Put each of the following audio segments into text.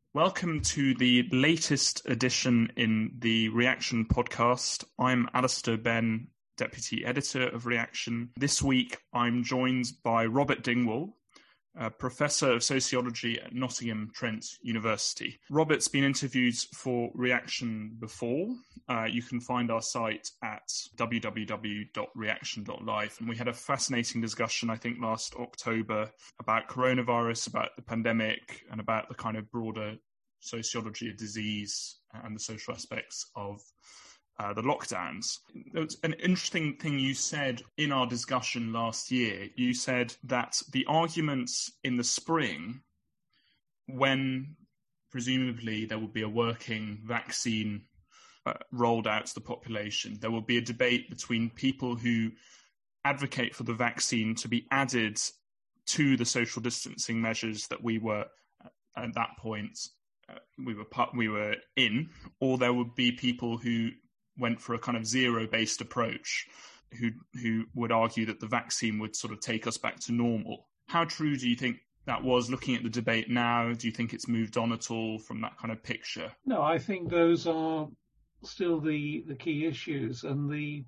Welcome to the latest edition in the Reaction podcast. I'm Alistair Benn, Deputy Editor of Reaction. This week, I'm joined by Robert Dingwall, Professor of Sociology at Nottingham Trent University. Robert's been interviewed for Reaction before. You can find our site at www.reaction.live. And we had a fascinating discussion, I think, last October about coronavirus, about the pandemic, and about the kind of broader sociology of disease and the social aspects of the lockdowns. There was an interesting thing you said in our discussion last year. You said that the arguments in the spring, when presumably there will be a working vaccine rolled out to the population, there will be a debate between people who advocate for the vaccine to be added to the social distancing measures that we were at that point we were in, or there would be people who went for a kind of zero-based approach, who would argue that the vaccine would sort of take us back to normal. How true do you think that was, looking at the debate now? Do you think it's moved on at all from that kind of picture? No, I think those are still the key issues, and the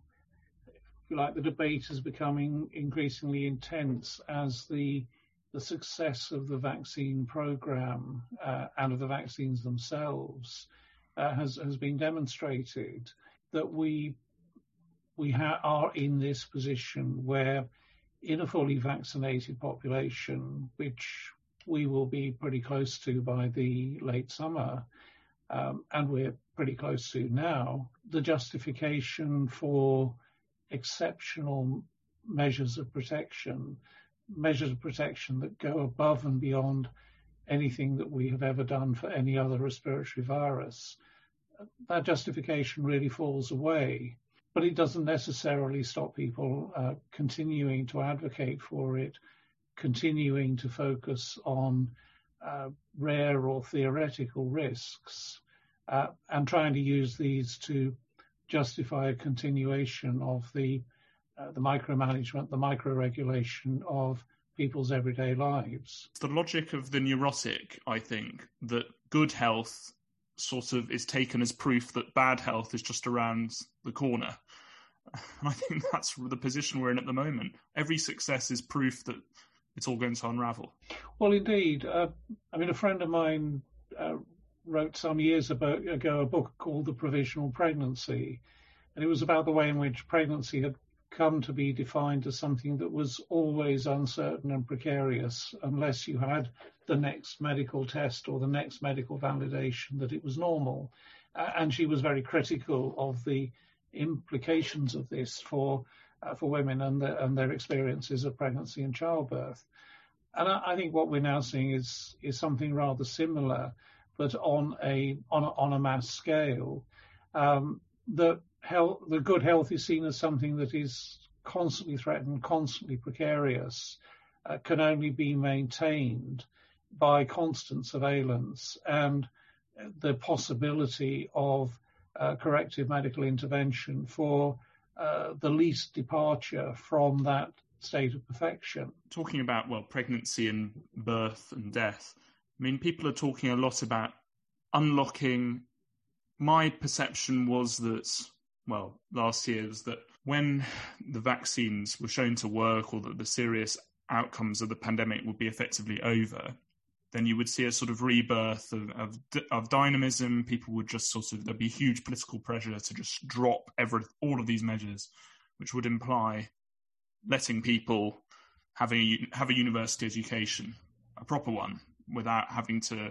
debate is becoming increasingly intense as the success of the vaccine program and of the vaccines themselves has been demonstrated. That we are in this position where, in a fully vaccinated population, which we will be pretty close to by the late summer, and we're pretty close to now, the justification for exceptional measures of protection that go above and beyond anything that we have ever done for any other respiratory virus, that justification really falls away. But it doesn't necessarily stop people continuing to advocate for it, continuing to focus on rare or theoretical risks, and trying to use these to justify a continuation of the micromanagement, the micro-regulation of people's everyday lives. It's the logic of the neurotic, I think, that good health sort of is taken as proof that bad health is just around the corner. And I think that's the position we're in at the moment. Every success is proof that it's all going to unravel. Well, indeed. A friend of mine wrote some years ago a book called The Provisional Pregnancy, and it was about the way in which pregnancy had come to be defined as something that was always uncertain and precarious unless you had the next medical test or the next medical validation that it was normal. And she was very critical of the implications of this for women and their experiences of pregnancy and childbirth. And I think what we're now seeing is something rather similar, but on a mass scale. The good health is seen as something that is constantly threatened, constantly precarious, can only be maintained by constant surveillance and the possibility of corrective medical intervention for the least departure from that state of perfection. Talking about, pregnancy and birth and death, people are talking a lot about unlocking. My perception was that, last year, was that when the vaccines were shown to work, or that the serious outcomes of the pandemic would be effectively over, then you would see a sort of rebirth of dynamism. People would just there'd be huge political pressure to just drop all of these measures, which would imply letting people have a university education, a proper one, without having to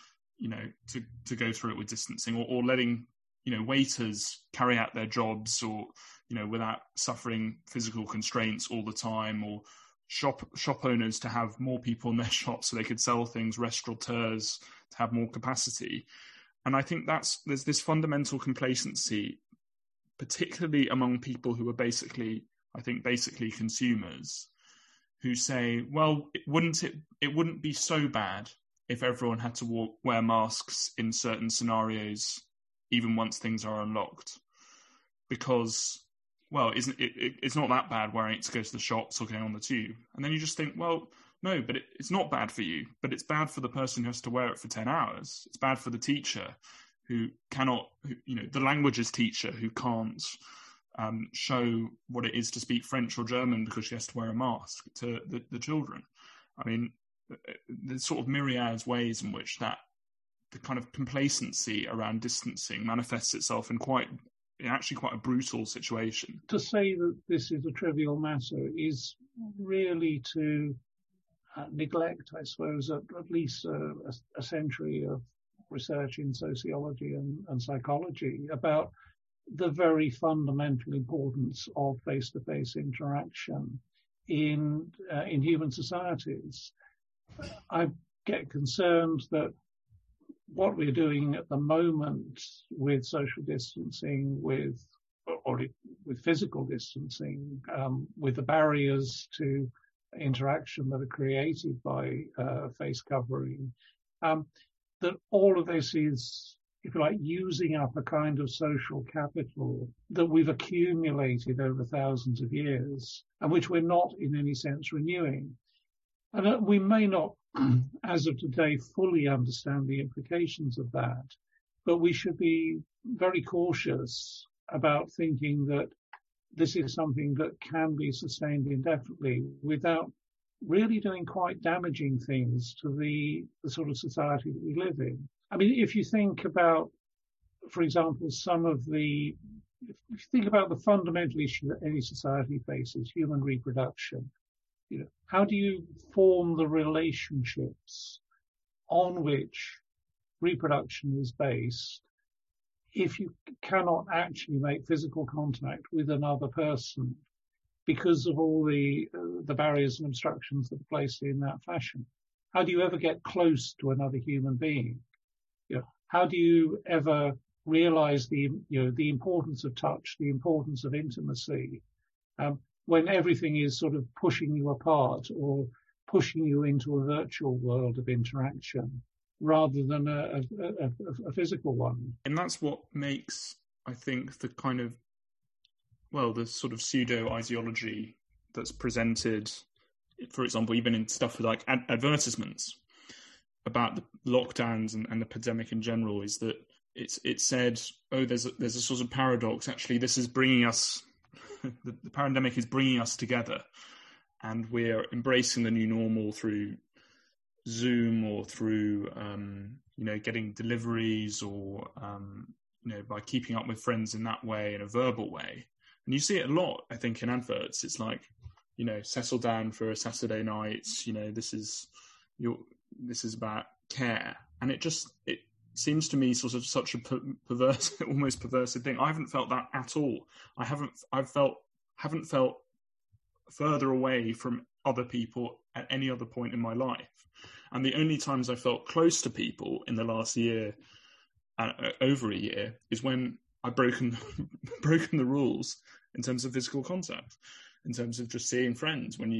go through it with distancing, or letting, waiters carry out their jobs, or, without suffering physical constraints all the time, or shop owners to have more people in their shops so they could sell things, restaurateurs to have more capacity. And I think there's this fundamental complacency, particularly among people who are basically consumers, who say, well, it wouldn't be so bad if everyone had to wear masks in certain scenarios, even once things are unlocked, because, it's not that bad wearing it to go to the shops or going on the tube. And then you just think, well, No, but it's not bad for you, but it's bad for the person who has to wear it for 10 hours. It's bad for the teacher who cannot, the languages teacher who can't show what it is to speak French or German because she has to wear a mask to the children. I mean, there's sort of myriad ways in which the kind of complacency around distancing manifests itself in actually quite a brutal situation. To say that this is a trivial matter is really to neglect, I suppose, at least a century of research in sociology and psychology about the very fundamental importance of face-to-face interaction in human societies. I get concerned that what we're doing at the moment with social distancing, with physical distancing, with the barriers to interaction that are created by face covering, that all of this is, if you like, using up a kind of social capital that we've accumulated over thousands of years and which we're not in any sense renewing. And we may not, as of today, fully understand the implications of that, but we should be very cautious about thinking that this is something that can be sustained indefinitely without really doing quite damaging things to the sort of society that we live in. I mean, if you think about, for example, if you think about the fundamental issue that any society faces, human reproduction, how do you form the relationships on which reproduction is based if you cannot actually make physical contact with another person because of all the barriers and obstructions that are placed in that fashion? How do you ever get close to another human being? How do you ever realize the importance of touch, the importance of intimacy, when everything is sort of pushing you apart or pushing you into a virtual world of interaction rather than a physical one? And that's what makes, I think, the kind of, the sort of pseudo-ideology that's presented, for example, even in stuff like advertisements about the lockdowns and the pandemic in general, is that it's said, there's a sort of paradox. Actually, this is bringing us, the pandemic is bringing us together, and we're embracing the new normal through Zoom or through, getting deliveries or, by keeping up with friends in that way, in a verbal way. And you see it a lot, I think, in adverts. It's like, settle down for a Saturday night. This is about care. And it seems to me sort of such a perverse, almost perversive thing. I haven't felt that at all. I haven't felt further away from other people at any other point in my life. And the only times I felt close to people in the last year, over a year, is when I've broken the rules in terms of physical contact, in terms of just seeing friends when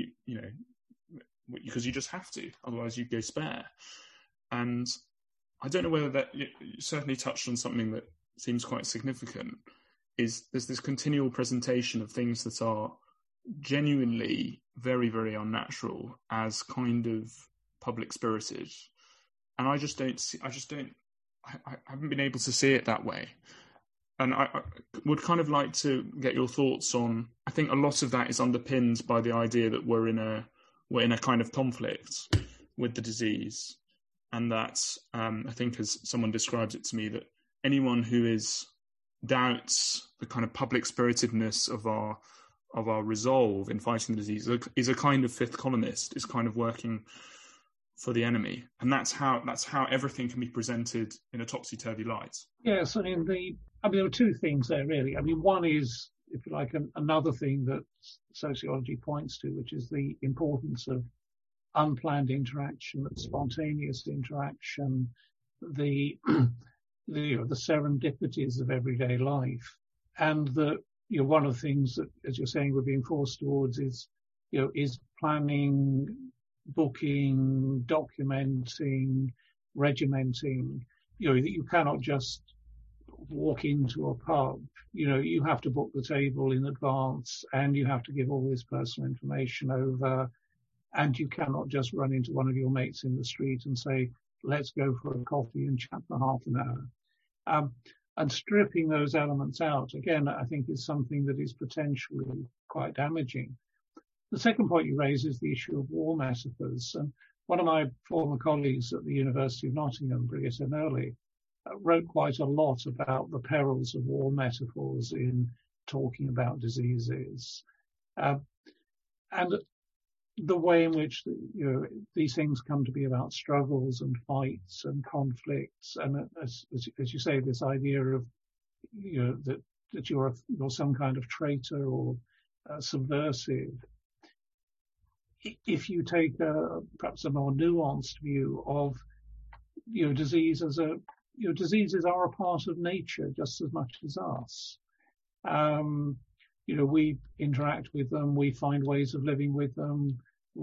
because you just have to, otherwise you go spare. And I don't know whether that, you certainly touched on something that seems quite significant, is there's this continual presentation of things that are genuinely very, very unnatural as kind of public spirited. And I haven't been able to see it that way. And I would kind of like to get your thoughts on, I think a lot of that is underpinned by the idea that we're in a kind of conflict with the disease. And that, I think as someone describes it to me, that anyone who doubts the kind of public spiritedness of our resolve in fighting the disease is a kind of fifth columnist, is kind of working for the enemy. And that's how everything can be presented in a topsy-turvy light. Yes, there are two things there, really. One is, if you like, another thing that sociology points to, which is the importance of unplanned interaction, spontaneous interaction, the serendipities of everyday life, and that one of the things that, as you're saying, we're being forced towards is planning, booking, documenting, regimenting. That you cannot just walk into a pub. You have to book the table in advance, and you have to give all this personal information over. And you cannot just run into one of your mates in the street and say, let's go for a coffee and chat for half an hour. And stripping those elements out, again, I think is something that is potentially quite damaging. The second point you raise is the issue of war metaphors. And one of my former colleagues at the University of Nottingham, Brigitte Nurley, wrote quite a lot about the perils of war metaphors in talking about diseases. And the way in which these things come to be about struggles and fights and conflicts, and as you say, this idea of that you're some kind of traitor or subversive. If you take perhaps a more nuanced view of disease as diseases are a part of nature just as much as us. We interact with them, we find ways of living with them,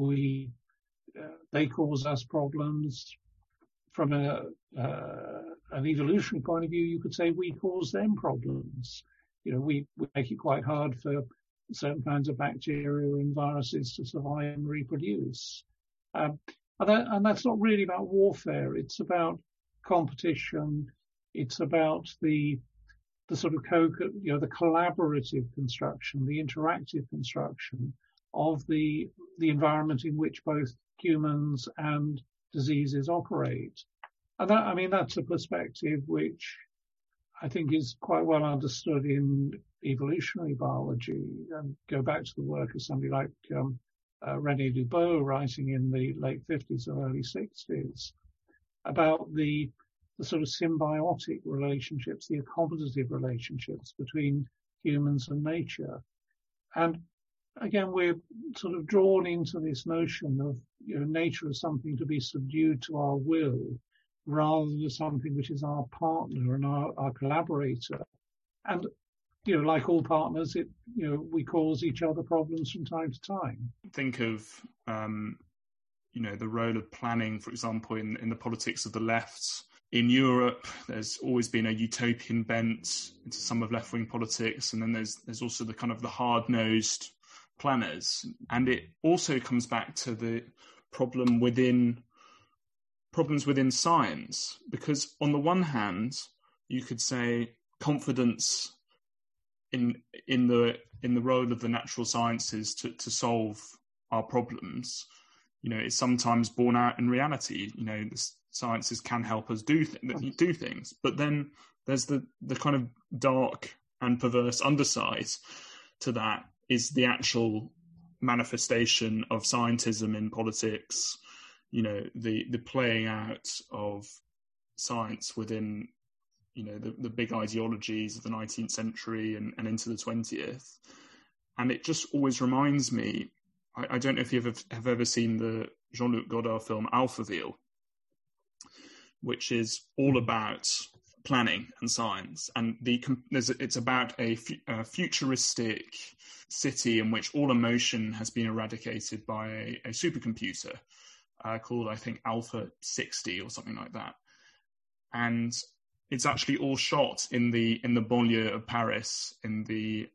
they cause us problems. From an evolutionary point of view, you could say we cause them problems. We make it quite hard for certain kinds of bacteria and viruses to survive and reproduce. And that's not really about warfare. It's about competition. It's about the sort of the collaborative construction, the interactive construction of the environment in which both humans and diseases operate. And that's a perspective which I think is quite well understood in evolutionary biology, and go back to the work of somebody like René Dubos, writing in the late 50s or early 60s about the sort of symbiotic relationships, the accommodative relationships between humans and nature. And again, we're sort of drawn into this notion of nature as something to be subdued to our will, rather than something which is our partner and our collaborator. And like all partners, we cause each other problems from time to time. Think of the role of planning, for example, in the politics of the left. In Europe, there's always been a utopian bent into some of left-wing politics, and then there's also the kind of the hard-nosed planners. And it also comes back to the problems within science, because on the one hand, you could say confidence in the role of the natural sciences to solve our problems, is sometimes borne out in reality. The sciences can help us do things, but then there's the kind of dark and perverse underside to that, is the actual manifestation of scientism in politics, the playing out of science within, the big ideologies of the 19th century and into the 20th. And it just always reminds me, I don't know if you have ever seen the Jean-Luc Godard film Alphaville, which is all about planning and science. And it's about a futuristic city in which all emotion has been eradicated by a supercomputer called, I think, Alpha 60 or something like that. And it's actually all shot in the banlieue of Paris in the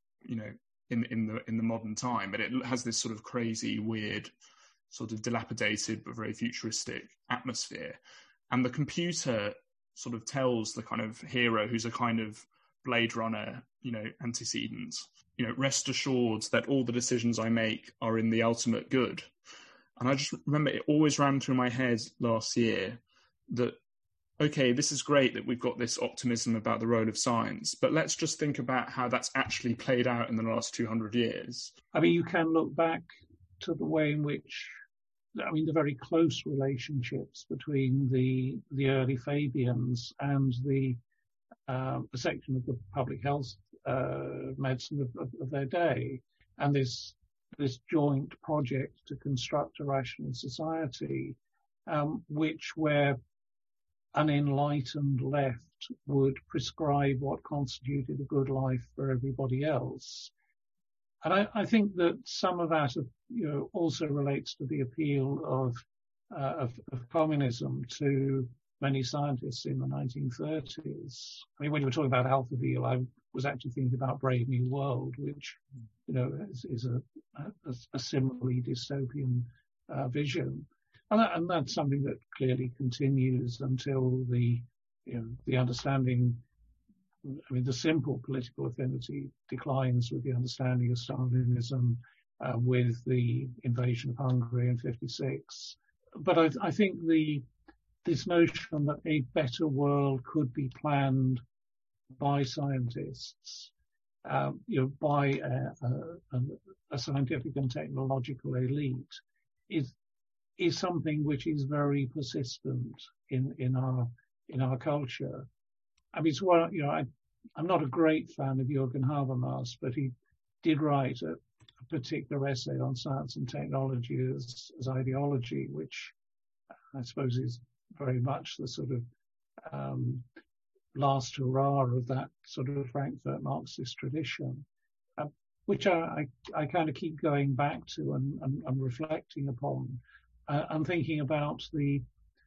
modern time, but it has this sort of crazy, weird, sort of dilapidated but very futuristic atmosphere. And the computer sort of tells the kind of hero, who's a kind of Blade Runner, antecedent, rest assured that all the decisions I make are in the ultimate good. And I just remember it always ran through my head last year that, okay, this is great that we've got this optimism about the role of science, but let's just think about how that's actually played out in the last 200 years. You can look back to the way in which, the very close relationships between the early Fabians and the section of the public health medicine of their day, and this joint project to construct a rational society, where an enlightened left would prescribe what constituted a good life for everybody else. And I think that some of that, also relates to the appeal of communism to many scientists in the 1930s. When you were talking about Alphaville, I was actually thinking about Brave New World, which, is a similarly dystopian vision. And that's something that clearly continues until the understanding, I mean, the simple political affinity declines with the understanding of Stalinism, with the invasion of Hungary in '56. But I think this notion that a better world could be planned by scientists, by a scientific and technological elite, is something which is very persistent in our culture. I mean, it's one, I'm not a great fan of Jürgen Habermas, but he did write a particular essay on science and technology as ideology, which I suppose is very much the sort of last hurrah of that sort of Frankfurt Marxist tradition, which I kind of keep going back to and reflecting upon. I'm thinking about the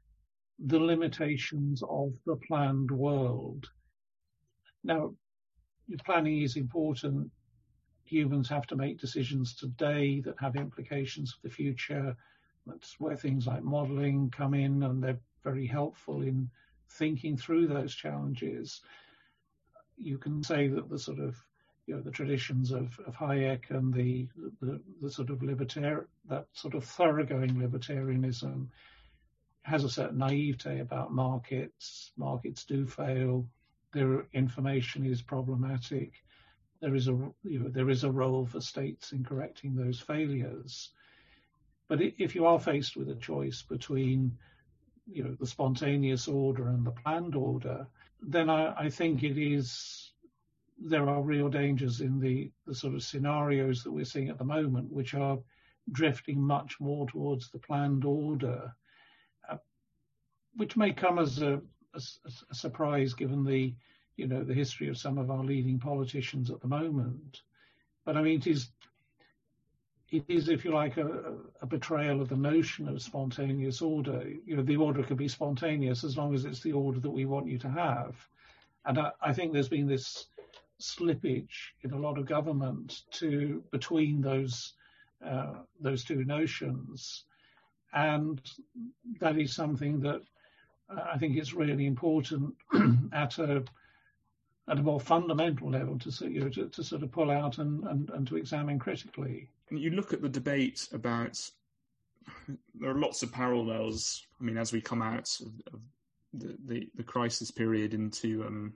limitations of the planned world. Now, if planning is important, humans have to make decisions today that have implications for the future. That's where things like modelling come in, and they're very helpful in thinking through those challenges. You can say that the sort of the traditions of Hayek and the sort of that sort of thoroughgoing libertarianism has a certain naivete about markets. Markets do fail. Their information is problematic. There is a role for states in correcting those failures. But if you are faced with a choice between the spontaneous order and the planned order, then I think there are real dangers in the sort of scenarios that we're seeing at the moment, which are drifting much more towards the planned order, which may come as a surprise given the history of some of our leading politicians at the moment. But I mean, it is, if you like, a betrayal of the notion of spontaneous order. The order could be spontaneous as long as it's the order that we want you to have. And I think there's been this slippage in a lot of government between those two notions, and that is something that I think is really important at a more fundamental level to sort of pull out and to examine critically. You look at the debate about, there are lots of parallels. I mean, as we come out of the crisis period into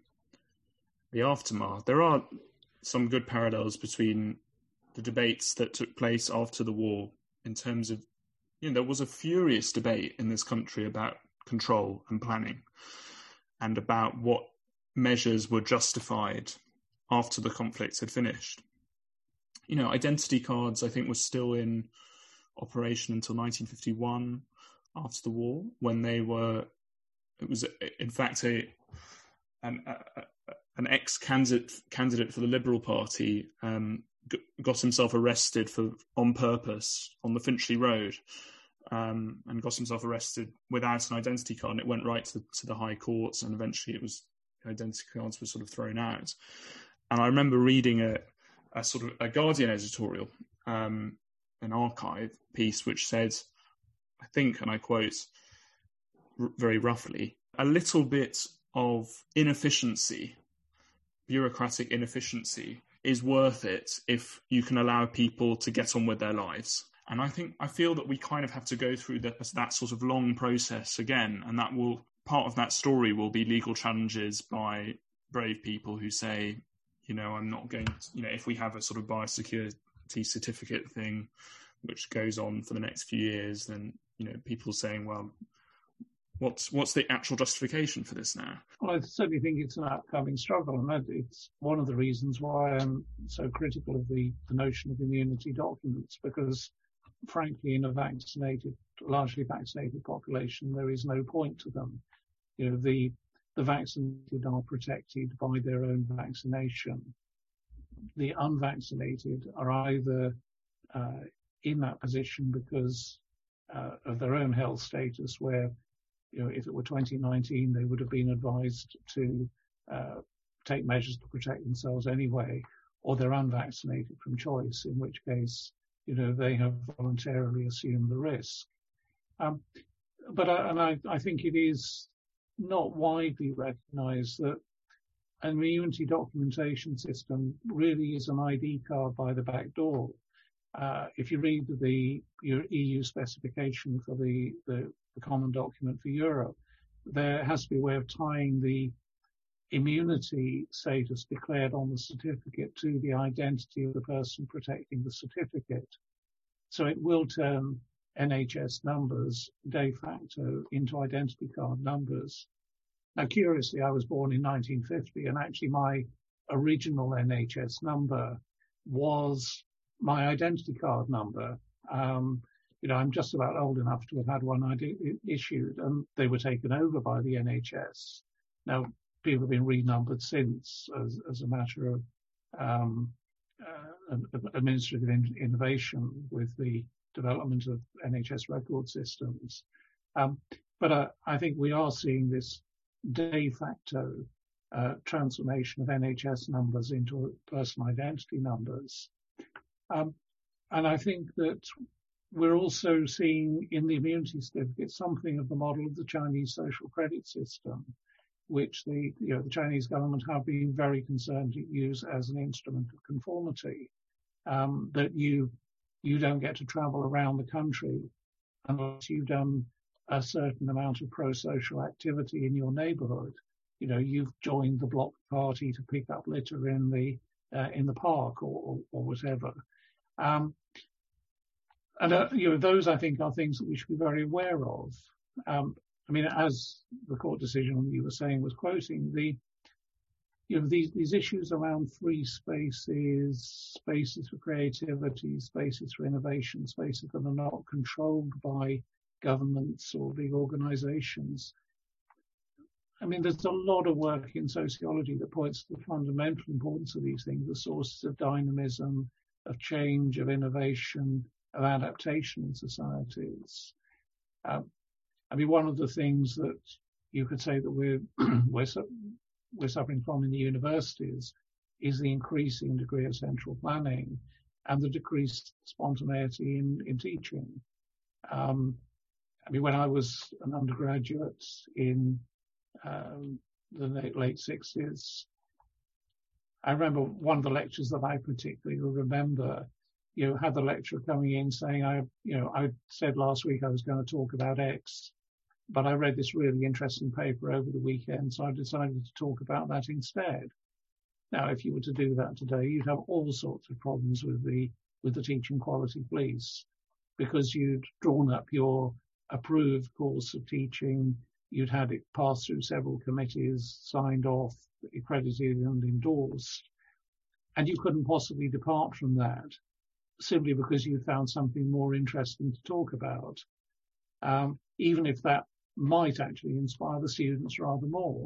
the aftermath, there are some good parallels between the debates that took place after the war in terms of, there was a furious debate in this country about control and planning and about what measures were justified after the conflict had finished. Identity cards, I think, were still in operation until 1951 after the war, when it was in fact an ex-candidate for the Liberal Party got himself arrested on purpose on the Finchley Road, and got himself arrested without an identity card, and it went right to the High Courts, and eventually identity cards were sort of thrown out. And I remember reading a sort of a Guardian editorial, an archive piece, which said, I think, and I quote very roughly, a little bit of inefficiency, bureaucratic inefficiency, is worth it if you can allow people to get on with their lives. And I feel that we kind of have to go through that sort of long process again, and part of that story will be legal challenges by brave people who say, I'm not going to, if we have a sort of biosecurity certificate thing, which goes on for the next few years, then, people saying, well, what's the actual justification for this now? Well, I certainly think it's an upcoming struggle, and it's one of the reasons why I'm so critical of the notion of immunity documents, because frankly, in a largely vaccinated population, there is no point to them. The vaccinated are protected by their own vaccination. The unvaccinated are either in that position because of their own health status, where, if it were 2019, they would have been advised to take measures to protect themselves anyway, or they're unvaccinated from choice, in which case they have voluntarily assumed the risk. But I think it is not widely recognised that an immunity documentation system really is an ID card by the back door. If you read your EU specification for the common document for Europe, there has to be a way of tying the immunity status declared on the certificate to the identity of the person protecting the certificate. So it will turn NHS numbers de facto into identity card numbers. Now, curiously, I was born in 1950, and actually my original NHS number was my identity card number. I'm just about old enough to have had one issued, and they were taken over by the NHS. Now, people have been renumbered since as a matter of administrative innovation with the development of NHS record systems. But I think we are seeing this de facto transformation of NHS numbers into personal identity numbers. And I think that we're also seeing in the immunity certificate something of the model of the Chinese social credit system, which the Chinese government have been very concerned to use as an instrument of conformity, that you don't get to travel around the country unless you've done a certain amount of pro-social activity in your neighbourhood. You've joined the block party to pick up litter in the park or whatever. Those, I think, are things that we should be very aware of. As the court decision you were saying was quoting, these issues around free spaces, spaces for creativity, spaces for innovation, spaces that are not controlled by governments or big organizations. There's a lot of work in sociology that points to the fundamental importance of these things, the sources of dynamism, of change, of innovation, of adaptation in societies. One of the things that you could say that we're suffering from in the universities is the increasing degree of central planning and the decreased spontaneity in teaching. When I was an undergraduate in the late 60s, I remember one of the lectures that I particularly remember, had the lecturer coming in saying, I said last week I was going to talk about X, but I read this really interesting paper over the weekend, so I decided to talk about that instead. Now, if you were to do that today, you'd have all sorts of problems with the teaching quality police, because you'd drawn up your approved course of teaching, you'd had it pass through several committees, signed off, accredited and endorsed, and you couldn't possibly depart from that simply because you found something more interesting to talk about, even if that might actually inspire the students rather more.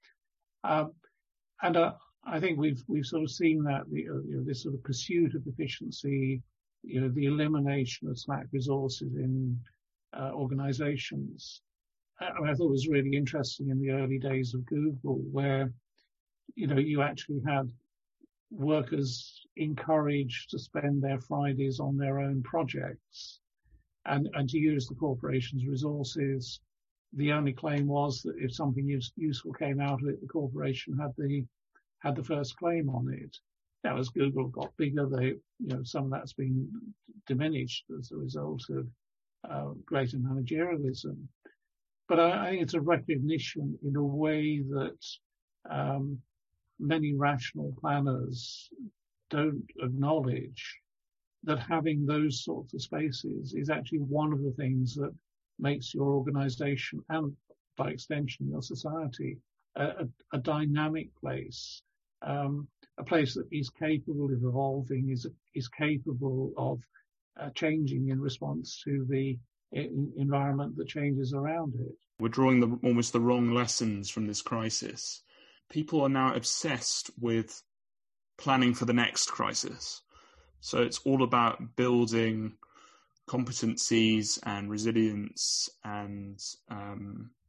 I think we've sort of seen that this sort of pursuit of efficiency, the elimination of slack resources in organizations. I thought it was really interesting in the early days of Google, where you actually had workers encouraged to spend their Fridays on their own projects and to use the corporation's resources. The only claim was that if something useful came out of it, the corporation had the first claim on it. Now, as Google got bigger, some of that's been diminished as a result of greater managerialism. But I think it's a recognition in a way that many rational planners don't acknowledge, that having those sorts of spaces is actually one of the things that makes your organization and, by extension, your society a dynamic place, a place that is capable of evolving, is capable of changing in response to the environment that changes around it. We're drawing almost the wrong lessons from this crisis. People are now obsessed with planning for the next crisis. So it's all about building competencies and resilience and,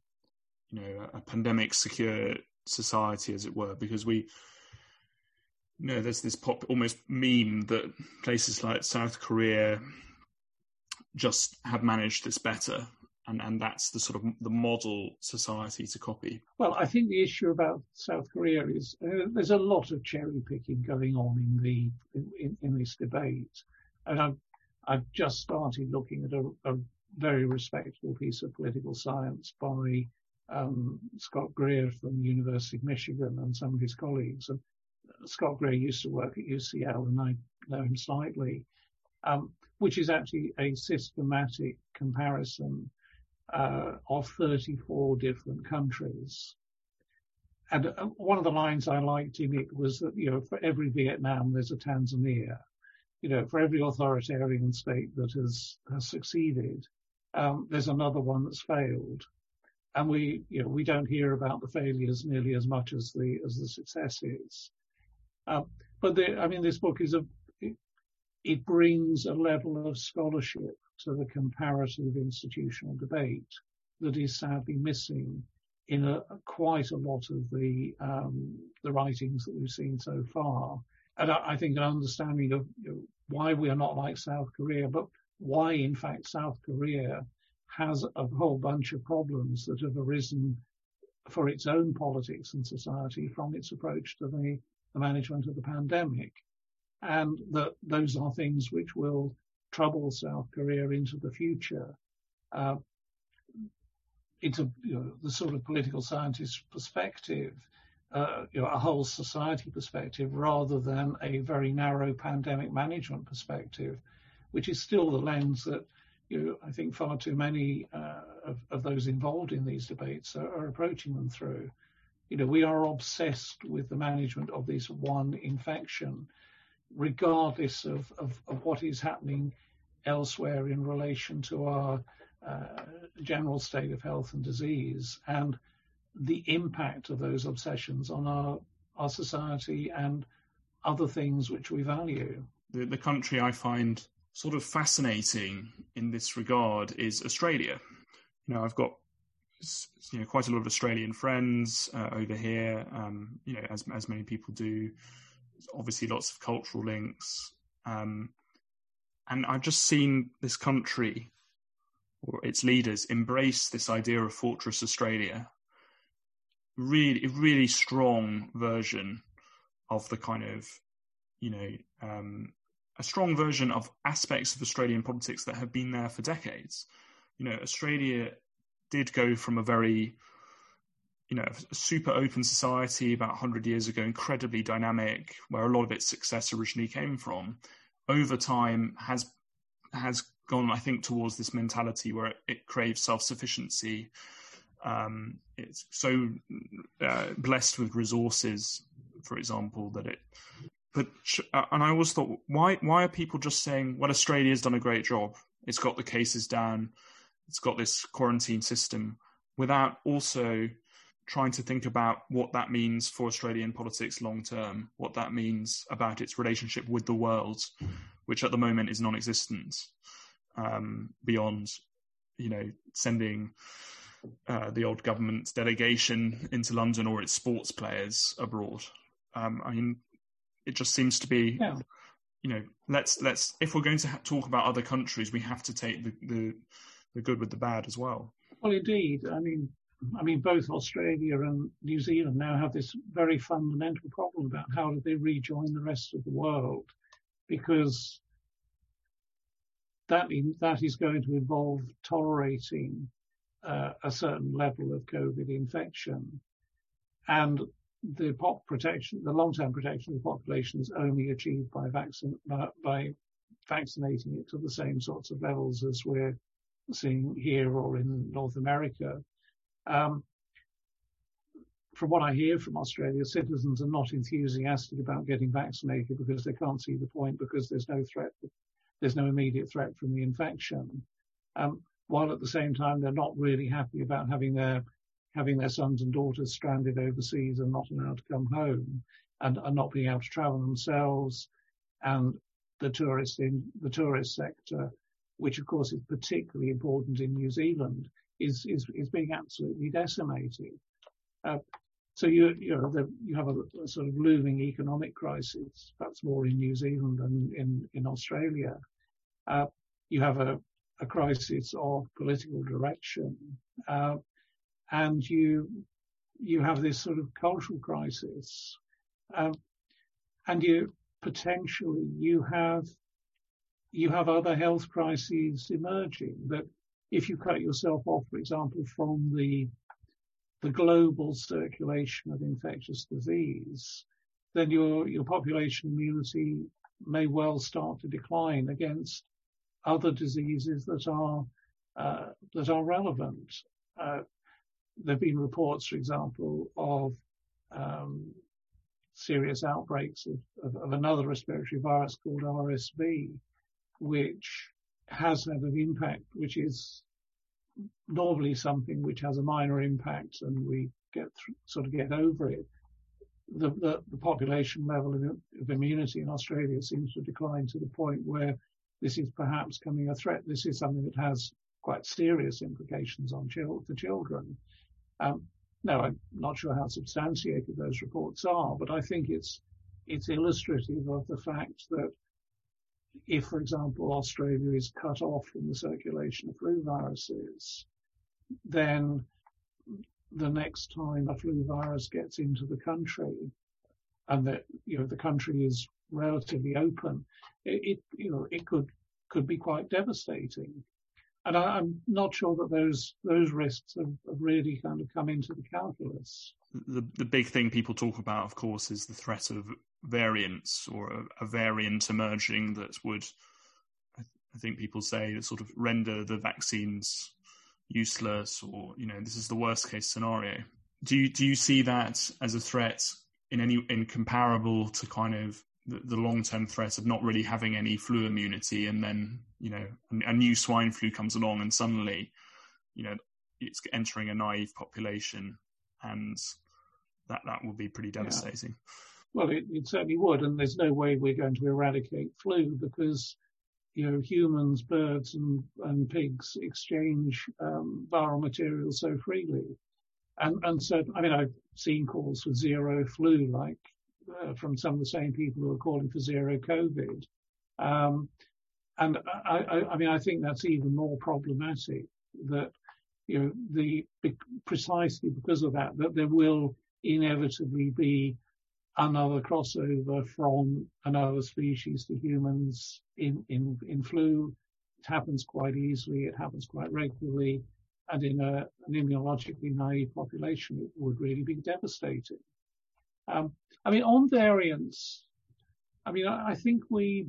a pandemic secure society, as it were, because we There's this almost meme that places like South Korea just have managed this better, and that's the sort of the model society to copy. Well, I think the issue about South Korea is there's a lot of cherry picking going on in this debate, and I've just started looking at a very respectable piece of political science by Scott Greer from the University of Michigan and some of his colleagues. And Scott Greer used to work at UCL, and I know him slightly, which is actually a systematic comparison of 34 different countries. And one of the lines I liked in it was that, for every Vietnam, there's a Tanzania. For every authoritarian state that has succeeded, there's another one that's failed. And we don't hear about the failures nearly as much as the successes. But this book it brings a level of scholarship to the comparative institutional debate that is sadly missing in quite a lot of the writings that we've seen so far. And I think an understanding of why we are not like South Korea, but why, in fact, South Korea has a whole bunch of problems that have arisen for its own politics and society from its approach to the management of the pandemic. And that those are things which will trouble South Korea into the future. It's the sort of political scientist perspective, a whole society perspective, rather than a very narrow pandemic management perspective, which is still the lens that I think far too many of those involved in these debates are approaching them through. We are obsessed with the management of this one infection, regardless of what is happening elsewhere in relation to our general state of health and disease, and the impact of those obsessions on our society and other things which we value. The country I find sort of fascinating in this regard is Australia. I've got quite a lot of Australian friends over here, as many people do. Obviously lots of cultural links. And I've just seen this country or its leaders embrace this idea of Fortress Australia. Really, really strong version of the kind of, a strong version of aspects of Australian politics that have been there for decades. Australia did go from a very, a super open society about 100 years ago, incredibly dynamic, where a lot of its success originally came from, over time has gone, I think, towards this mentality where it craves self-sufficiency. It's so blessed with resources, for example, and I always thought, why are people just saying, well, Australia's done a great job. It's got the cases down. It's got this quarantine system, without also trying to think about what that means for Australian politics long term, what that means about its relationship with the world, which at the moment is non-existent, beyond, sending the old government delegation into London or its sports players abroad. It just seems to be, let's if we're going to talk about other countries, we have to take the good with the bad as well. Well, indeed. I mean, both Australia and New Zealand now have this very fundamental problem about how do they rejoin the rest of the world, because that is going to involve tolerating a certain level of COVID infection, and the long-term protection of the population is only achieved by vaccinating it to the same sorts of levels as we're seeing here or in North America. From what I hear from Australia, citizens are not enthusiastic about getting vaccinated because they can't see the point, because there's no immediate threat from the infection. While at the same time they're not really happy about having their sons and daughters stranded overseas and not allowed to come home, and not being able to travel themselves, and the tourist sector, which of course is particularly important in New Zealand, is being absolutely decimated. So you have a sort of looming economic crisis, perhaps more in New Zealand than in Australia. You have a crisis of political direction, and you have this sort of cultural crisis, and you have other health crises emerging. That if you cut yourself off, for example, from the global circulation of infectious disease, then your population immunity may well start to decline against other diseases that are relevant. There have been reports, for example, of serious outbreaks of another respiratory virus called RSV, which has had an impact, which is normally something which has a minor impact, and we get over it. The population level of immunity in Australia seems to decline to the point where this is perhaps becoming a threat. This is something that has quite serious implications on for children. No, I'm not sure how substantiated those reports are, but I think it's illustrative of the fact that if, for example, Australia is cut off from the circulation of flu viruses, then the next time a flu virus gets into the country, and that the country is relatively open, it could be quite devastating. And I'm not sure that those risks have really kind of come into the calculus. The big thing people talk about, of course, is the threat of variants, or a variant emerging that would, I think people say, sort of render the vaccines useless, or this is the worst case scenario. Do you see that as a threat in comparable to kind of the long-term threat of not really having any flu immunity, and then a new swine flu comes along and suddenly it's entering a naive population, and that will be pretty devastating. Yeah. Well, it certainly would, and there's no way we're going to eradicate flu because humans, birds and pigs exchange viral materials so freely. And so, I mean, I've seen calls for zero flu, like from some of the same people who are calling for zero COVID. And I think that's even more problematic, that, precisely because of that there will inevitably be another crossover from another species to humans in flu. It happens quite easily. It happens quite regularly. And in an immunologically naive population, it would really be devastating. On variants, I think we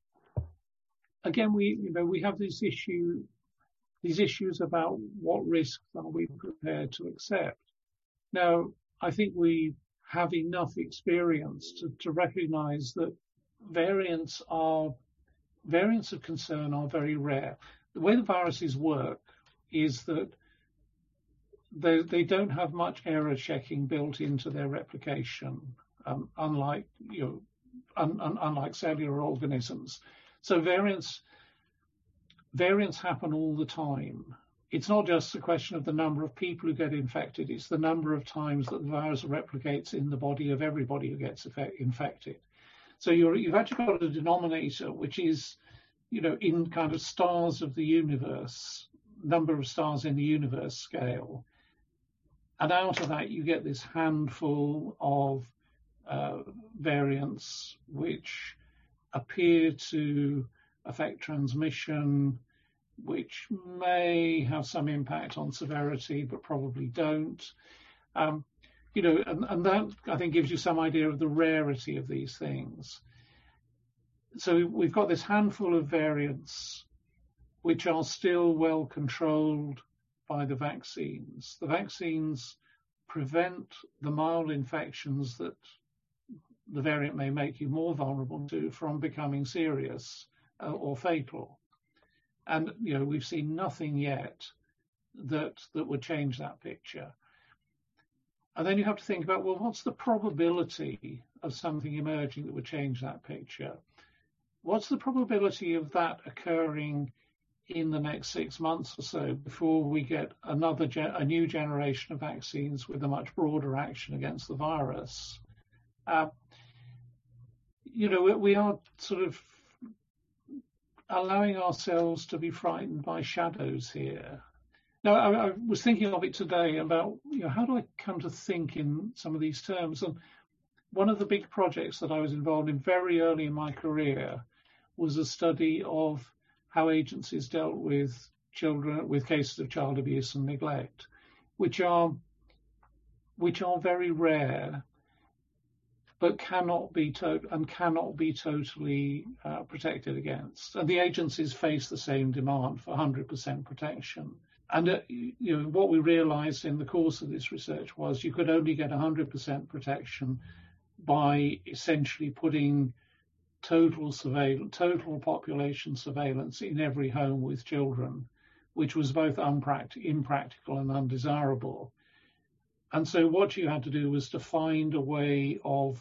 have these issues about what risks are we prepared to accept. Now, I think we have enough experience to recognize that variants of concern are very rare. The way the viruses work is that they don't have much error checking built into their replication, unlike cellular organisms. So variants happen all the time. It's not just a question of the number of people who get infected, it's the number of times that the virus replicates in the body of everybody who gets infected. So you've actually got a denominator which is, in kind of stars of the universe, number of stars in the universe scale. And out of that, you get this handful of variants which appear to affect transmission, which may have some impact on severity, but probably don't. And that, I think, gives you some idea of the rarity of these things. So we've got this handful of variants which are still well controlled by the vaccines. The vaccines prevent the mild infections that the variant may make you more vulnerable to from becoming serious or fatal. And, we've seen nothing yet that would change that picture. And then you have to think about, well, what's the probability of something emerging that would change that picture? What's the probability of that occurring in the next 6 months or so before we get a new generation of vaccines with a much broader action against the virus. We are sort of allowing ourselves to be frightened by shadows here. Now, I was thinking of it today about, how do I come to think in some of these terms? And one of the big projects that I was involved in very early in my career was a study of how agencies dealt with children, with cases of child abuse and neglect, which are very rare, but cannot be totally protected against. And the agencies face the same demand for 100% protection. And what we realised in the course of this research was you could only get 100% protection by essentially putting total population surveillance in every home with children, which was both impractical and undesirable. And so what you had to do was to find a way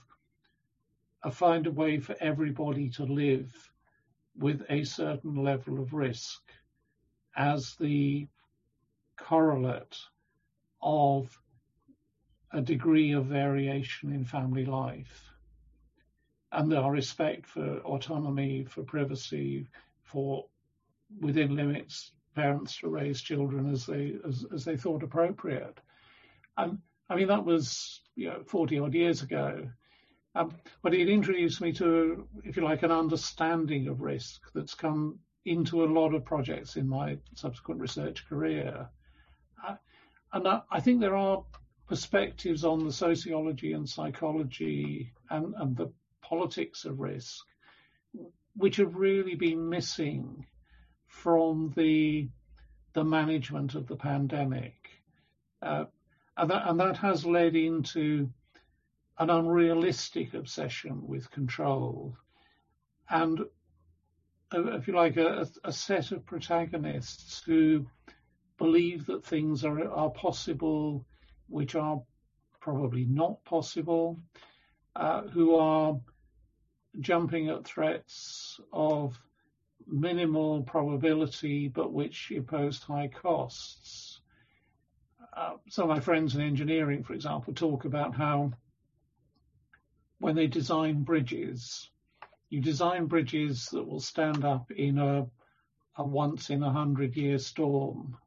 for everybody to live with a certain level of risk as the correlate of a degree of variation in family life, and our respect for autonomy, for privacy, for within limits parents to raise children as they thought appropriate. That was 40 odd years ago, but it introduced me to, if you like, an understanding of risk that's come into a lot of projects in my subsequent research career. And I think there are perspectives on the sociology and psychology and the politics of risk, which have really been missing from the management of the pandemic. And that has led into an unrealistic obsession with control and, if you like, a set of protagonists who believe that things are possible which are probably not possible, who are jumping at threats of minimal probability but which impose high costs. Some of my friends in engineering, for example, talk about how when they design bridges, you design bridges that will stand up in a once in 100-year storm.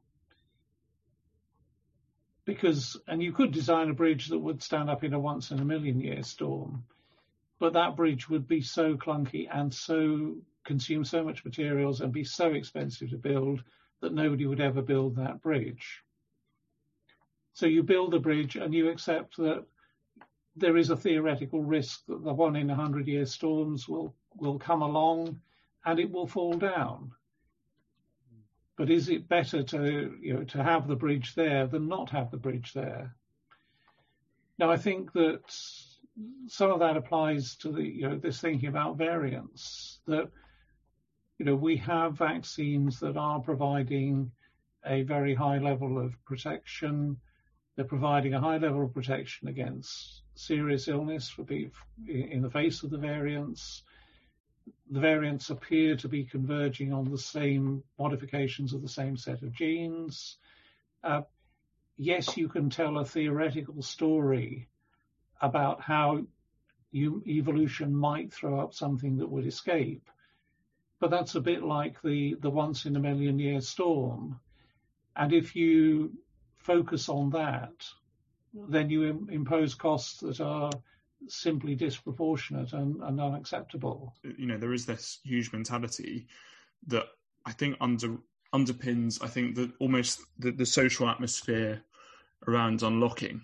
And you could design a bridge that would stand up in a once in a million-year storm, but that bridge would be so clunky and so consume so much materials and be so expensive to build that nobody would ever build that bridge. So you build a bridge and you accept that there is a theoretical risk that the 1 in 100-year storms will come along and it will fall down. But is it better to have the bridge there than not have the bridge there? Now, I think that some of that applies to this thinking about variants. That we have vaccines that are providing a very high level of protection. They're providing a high level of protection against serious illness in the face of the variants. The variants appear to be converging on the same modifications of the same set of genes. Yes, you can tell a theoretical story about how evolution might throw up something that would escape, but that's a bit like the once in a million year storm. And if you focus on that, then you impose costs that are simply disproportionate and unacceptable. There is this huge mentality that I think underpins, I think, that almost the social atmosphere around unlocking.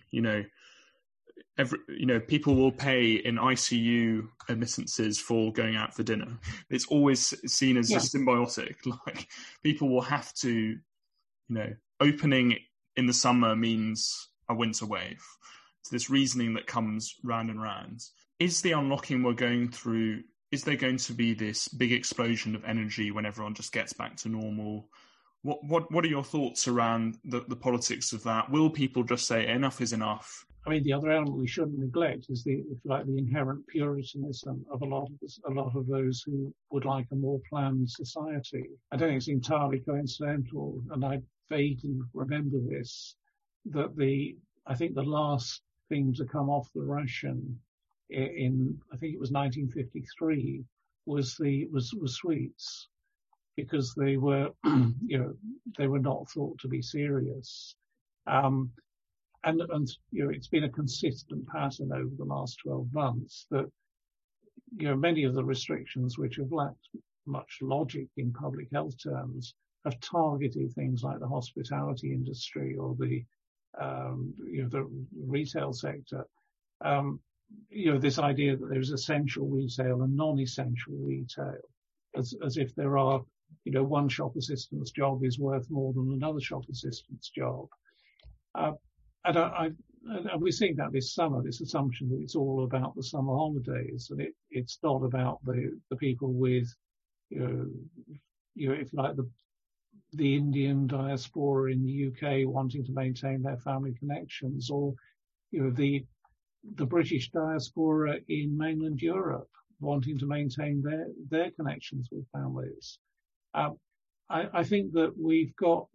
People will pay in ICU admittances for going out for dinner. It's always seen as just symbiotic. Like, people will have to, opening in the summer means a winter wave. It's this reasoning that comes round and round. Is the unlocking we're going through, is there going to be this big explosion of energy when everyone just gets back to normal? What are your thoughts around the politics of that? Will people just say enough is enough I mean, the other element we shouldn't neglect is the inherent puritanism of a lot of those who would like a more planned society. I don't think it's entirely coincidental, and I vaguely remember this, that I think the last thing to come off the ration in I think it was 1953 was sweets, because they were they were not thought to be serious. And it's been a consistent pattern over the last 12 months that many of the restrictions which have lacked much logic in public health terms have targeted things like the hospitality industry or the retail sector. This idea that there's essential retail and non-essential retail, as if there are one shop assistant's job is worth more than another shop assistant's job. And we're seeing that this summer, this assumption that it's all about the summer holidays, and it's not about the people with, if you like, the Indian diaspora in the UK wanting to maintain their family connections, or the British diaspora in mainland Europe wanting to maintain their connections with families. I think that we've got,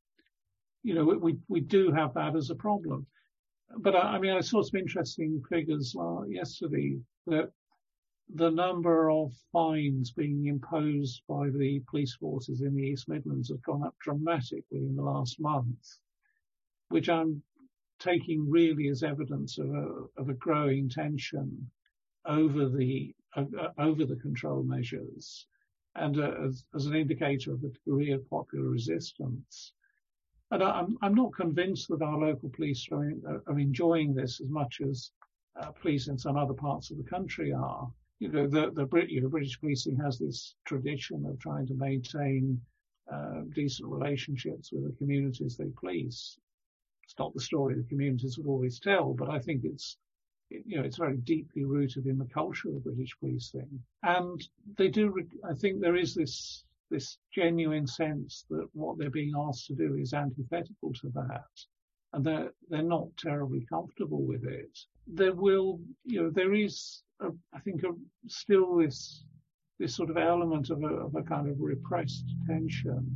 we do have that as a problem. But I saw some interesting figures yesterday that the number of fines being imposed by the police forces in the East Midlands has gone up dramatically in the last month, which I'm taking really as evidence of a growing tension over the control measures, and as an indicator of the degree of popular resistance. And I'm not convinced that our local police are enjoying this as much as police in some other parts of the country are. British policing has this tradition of trying to maintain decent relationships with the communities they police. It's not the story the communities would always tell, but I think it's very deeply rooted in the culture of British policing. And they do. I think there is this genuine sense that what they're being asked to do is antithetical to that, and they're not terribly comfortable with it. There is, I think, still this sort of element of a kind of repressed tension.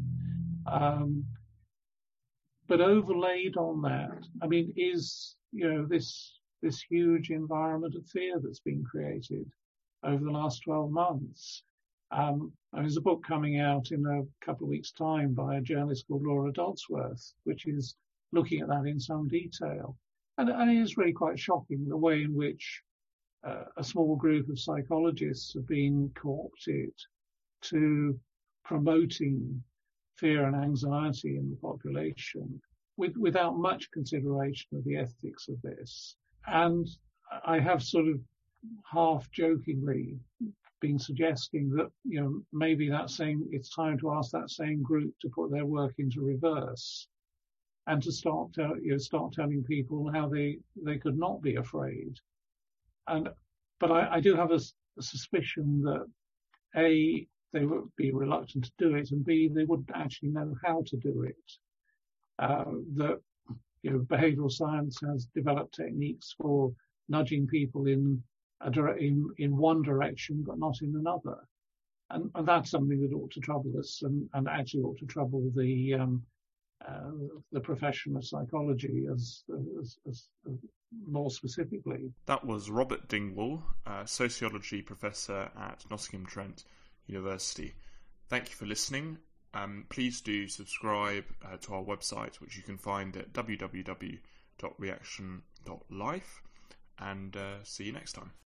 But overlaid on that, is this huge environment of fear that's been created over the last 12 months. There's a book coming out in a couple of weeks' time by a journalist called Laura Dodsworth, which is looking at that in some detail. And it is really quite shocking the way in which a small group of psychologists have been co-opted to promoting fear and anxiety in the population without much consideration of the ethics of this. And I have sort of half-jokingly been suggesting that maybe it's time to ask that same group to put their work into reverse and to start telling people how they could not be afraid. But I do have a suspicion that A, they would be reluctant to do it, and B, they wouldn't actually know how to do it. That behavioural science has developed techniques for nudging people in one direction, but not in another, and that's something that ought to trouble us, and actually ought to trouble the profession of psychology as more specifically. That was Robert Dingwall, sociology professor at Nottingham Trent University. Thank you for listening. Please do subscribe to our website, which you can find at www.reaction.life, and see you next time.